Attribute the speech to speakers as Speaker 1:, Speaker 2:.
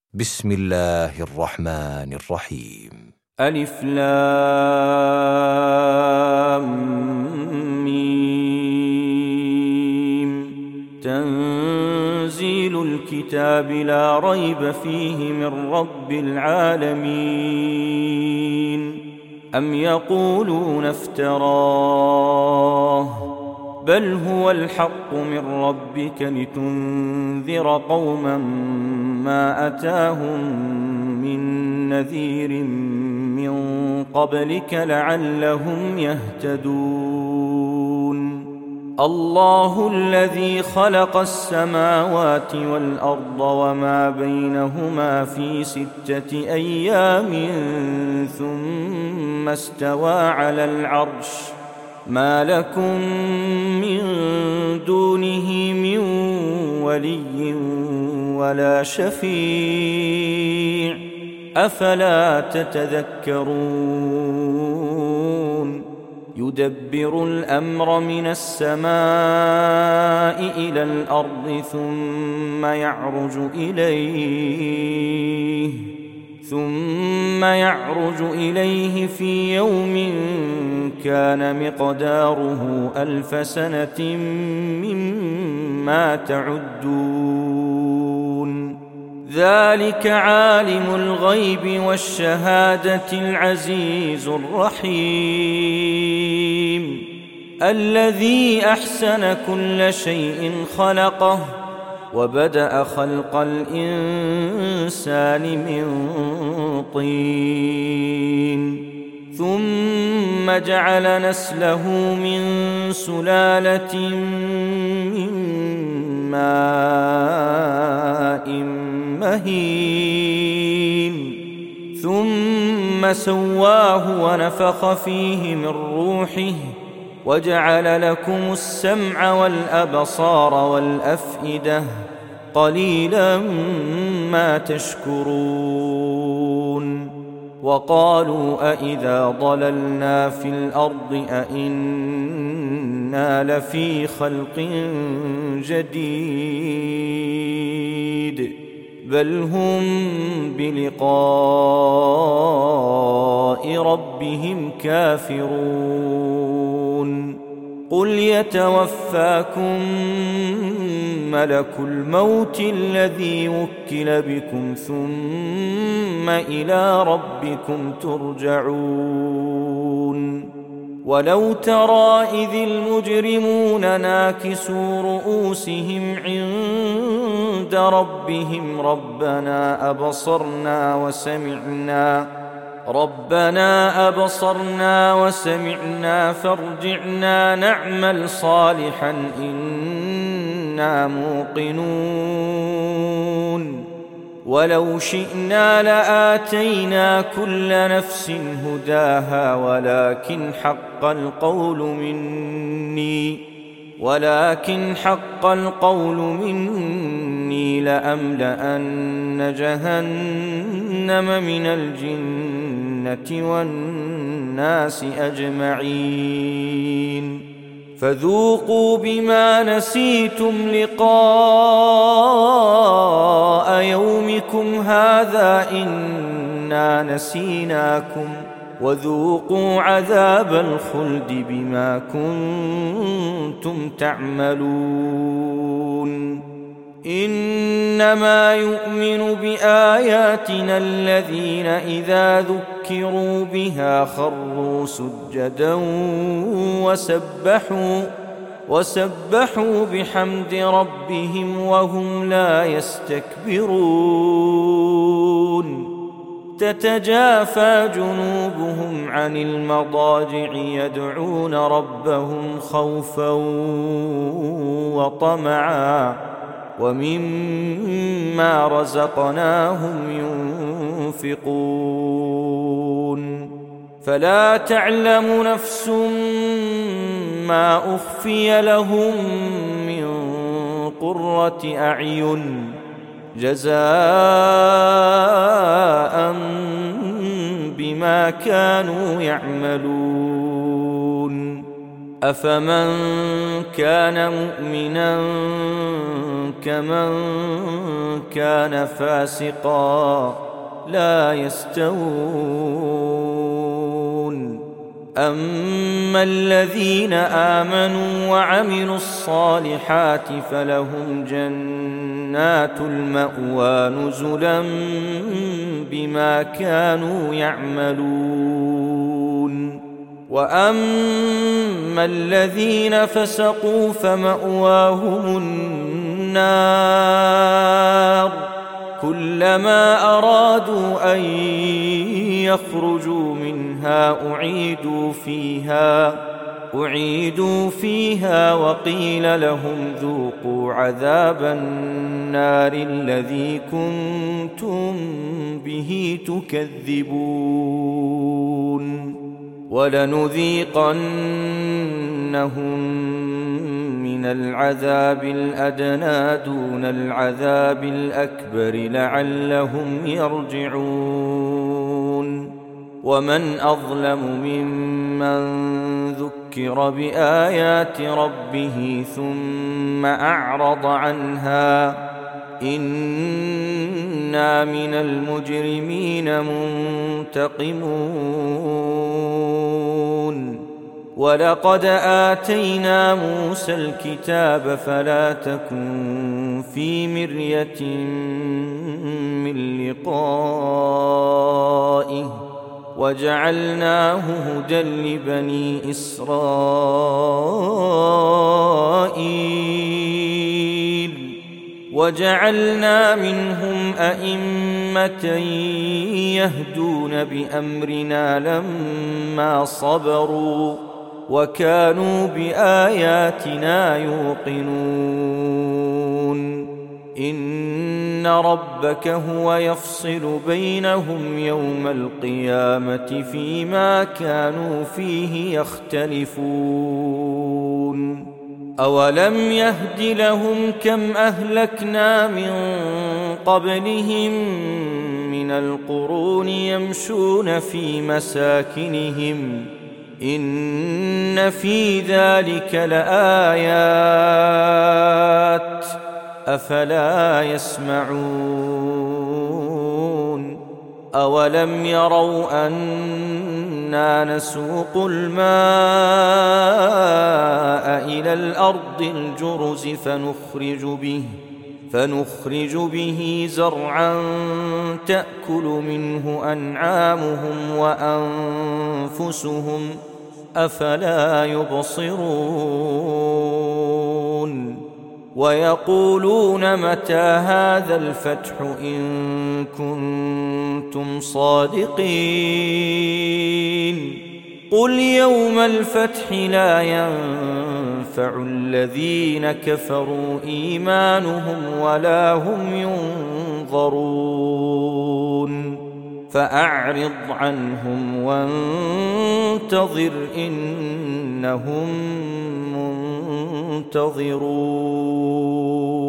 Speaker 1: بسم الله الرحمن الرحيم.
Speaker 2: ألف لام ميم. تنزيل الكتاب لا ريب فيه من رب العالمين. أم يقولون افتراه بل هو الحق من ربك لتنذر قوما ما أتاهم من نذير من قبلك لعلهم يهتدون. الله الذي خلق السماوات والأرض وما بينهما في 6 أيام ثم استوى على العرش ما لكم من دونه من ولي ولا شفيع أفلا تتذكرون. يدبر الأمر من السماء إلى الأرض ثم يعرج إليه في يوم كان مقداره 1000 سنة مما تعدون. ذلك عالم الغيب والشهادة العزيز الرحيم الذي أحسن كل شيء خلقه وبدأ خلق الإنسان من طين ثم جعل نسله من سلالة من ماء مهين ثم سواه ونفخ فيه من روحه وجعل لكم السمع والأبصار والأفئدة قليلا ما تشكرون. وقالوا أإذا ضللنا في الأرض أإنا لفي خلق جديد بل هم بلقاء ربهم كافرون. قل يتوفاكم ملك الموت الذي وكل بكم ثم إلى ربكم ترجعون. ولو ترى إذ المجرمون ناكسوا رؤوسهم عند ربهم ربنا أبصرنا وسمعنا فارجعنا نعمل صالحا إنا موقنون. ولو شئنا لآتينا كل نفس هداها ولكن حق القول مني لأملأن جهنم من الجنة والناس أجمعين. فذوقوا بما نسيتم لقاء يومكم هذا إنا نسيناكم وذوقوا عذاب الخلد بما كنتم تعملون. إنما يؤمن بآياتنا الذين إذا ذكروا بها خروا سجدا وسبحوا بحمد ربهم وهم لا يستكبرون. تتجافى جنوبهم عن المضاجع يدعون ربهم خوفا وطمعا ومما رزقناهم ينفقون. فلا تعلم نفس ما أخفي لهم من قرة أعين جزاء بما كانوا يعملون. أفمن كان مؤمنا كمن كان فاسقا لا يستوون. أما الذين آمنوا وعملوا الصالحات فلهم جنات المأوى نزلا بما كانوا يعملون. وأما الذين فسقوا فمأواهم النار كلما أرادوا أن يخرجوا منها أعيدوا فيها وقيل لهم ذوقوا عذاب النار الذي كنتم به تكذبون. ولنذيقنهم من العذاب الأدنى دون العذاب الأكبر لعلهم يرجعون. ومن أظلم ممن ذكر بآيات ربه ثم أعرض عنها إنا من المجرمين منتقمون. ولقد آتينا موسى الكتاب فلا تكن في مرية من لقائه وجعلناه هدى لبني إسرائيل وجعلنا منهم أئمة يهدون بأمرنا لما صبروا وكانوا بآياتنا يوقنون. إن ربك هو يفصل بينهم يوم القيامة فيما كانوا فيه يختلفون. أولم يهد لهم كم أهلكنا من قبلهم من القرون يمشون في مساكنهم إن في ذلك لآيات أفلا يسمعون. أولم يروا أنا نسوق الماء إلى الأرض الجرز فنخرج به زرعا تأكل منه أنعامهم وأنفسهم أفلا يبصرون. ويقولون متى هذا الفتح إن كنتم صادقين قل يوم الفتح لا ينفع الذين كفروا إيمانهم ولا هم ينظرون. فأعرض عنهم وانتظر إنهم منتظرون.